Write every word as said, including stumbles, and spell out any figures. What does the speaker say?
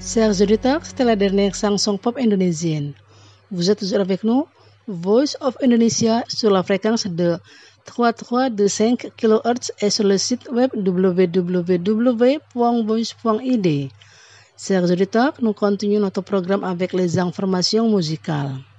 Chers auditeurs, c'est la dernière chanson pop indonésienne. Vous êtes toujours avec nous, Voice of Indonesia, sur la fréquence de trois trois deux cinq kilohertz et sur le site web w w w point voice point i d. Chers auditeurs, nous continuons notre programme avec les informations musicales.